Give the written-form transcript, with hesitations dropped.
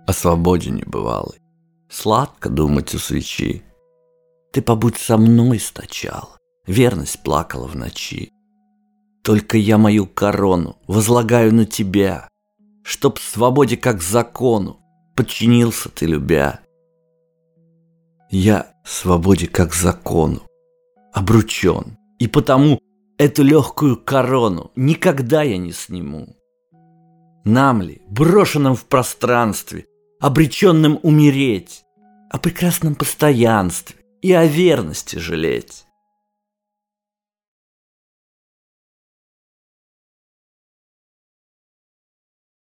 о свободе небывалой. Сладко думать у свечи. Ты побудь со мной стачала, верность плакала в ночи. Только я мою корону возлагаю на тебя, чтоб свободе как закону подчинился ты, любя. Я свободе как закону обручен, и потому эту легкую корону никогда я не сниму. Нам ли, брошенным в пространстве, обреченным умереть, о прекрасном постоянстве и о верности жалеть?